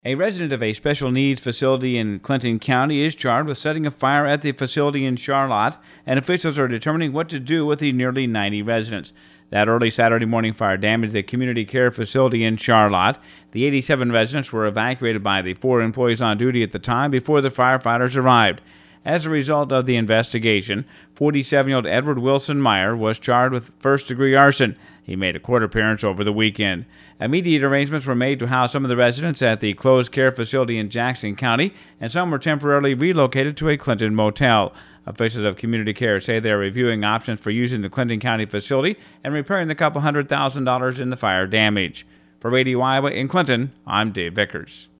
A resident of a special needs facility in Clinton County is charged with setting a fire at the facility in Charlotte, and officials are determining what to do with the nearly 90 residents. That early Saturday morning fire damaged the community care facility in Charlotte. The 87 residents were evacuated by the 4 employees on duty at the time before the firefighters arrived. As a result of the investigation, 47-year-old Edward Wilson Meyer was charged with first-degree arson. He made a court appearance over the weekend. Immediate arrangements were made to house some of the residents at the closed care facility in Jackson County, and some were temporarily relocated to a Clinton motel. Officials of community care say they are reviewing options for using the Clinton County facility and repairing the couple $100,000 in the fire damage. For Radio Iowa in Clinton, I'm Dave Vickers.